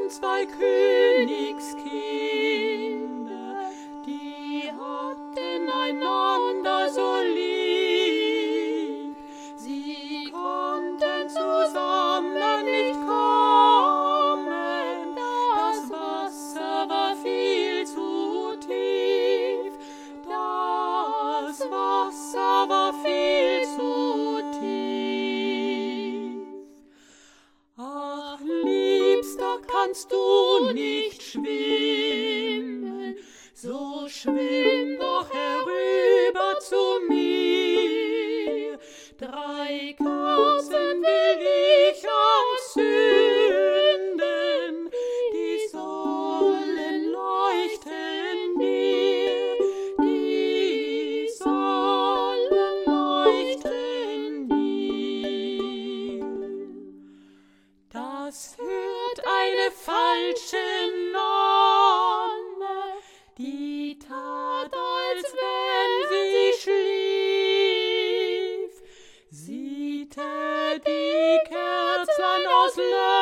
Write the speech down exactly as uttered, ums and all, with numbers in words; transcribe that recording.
zwei Königskinder, die hatten einander so lieb. Sie konnten zusammen nicht kommen, das Wasser war viel zu tief. Das Wasser war viel zu tief. Ach, Liebster, kannst du nicht schwimmen, so schwimm doch herüber zu mir. Drei Kerzen will ich anzünden, die sollen leuchten dir, die sollen leuchten dir. Das hört eine falsche Nonne, die tat, als wenn sie schlief. Sie tät die Kerzlein aus